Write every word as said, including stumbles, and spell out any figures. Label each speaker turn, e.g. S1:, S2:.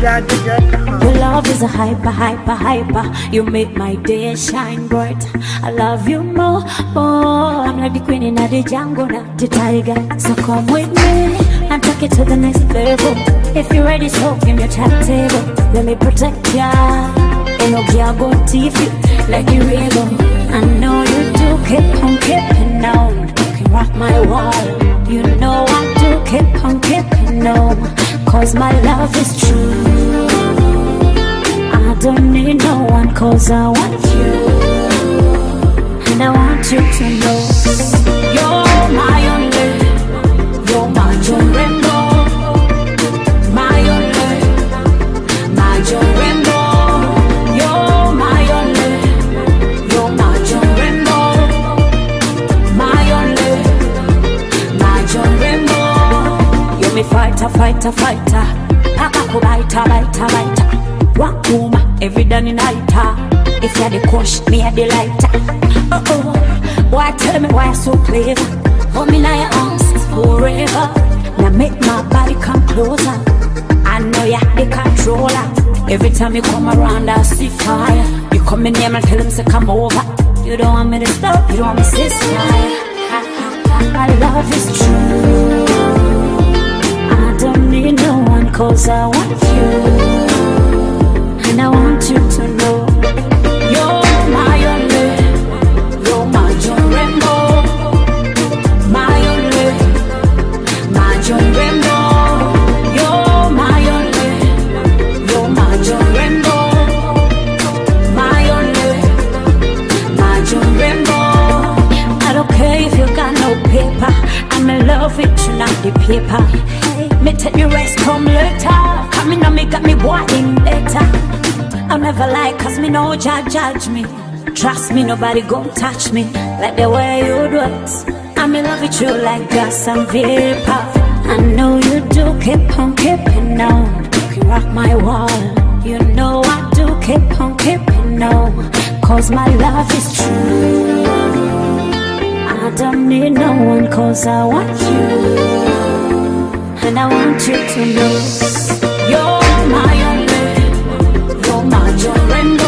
S1: Your love is a hyper, hyper, hyper. You make my day shine bright. I love you more, more. I'm like the queen in the jungle, not the tiger. So come with me and take it to the next level. If you're ready, so give me a chat table. Let me protect ya. Ain't no girl go teeth you like you rebel. I know you do keep on keeping on. You can rock my wall. You know I do keep on keeping on. Cause my love is true. I don't need no one cause I want you. And I want you to know you're my only, you're my John Rainbow. My only, my John Rainbow. You're my only, you're my John Rainbow. My only, my John Rainbow. You're me fighter, fighter, fighter. Paka kubaita, baita, baita. Wakuma, every day in night. If you're the kush, me a the lighter. Uh oh, boy tell me why you're so clever. Hold me now your arms forever. Now make my body come closer. I know you're the controller. Every time you come around I see fire. You come in here and tell them to come over. You don't want me to stop, you don't want me to cease fire. My love is true. I don't need no one cause I want you. And I want you to know you're my only, you're my John Rainbow. My only, my John Rainbow. You're my only, you're my John Rainbow. My only, my John Rainbow. I don't care if you got no paper. I'm in love with you, not the paper. Me take me rest come later. Coming on me got me wanting better. I'll never lie cause me no judge judge me. Trust me nobody gon' touch me like the way you do it. I'm in love with you like gas and vapor. I know you do keep on keeping on. You can rock my wall. You know I do keep on keeping on. Cause my love is true. I don't need no one cause I want you. And I want you to know you're my only, you're my John Rainbow.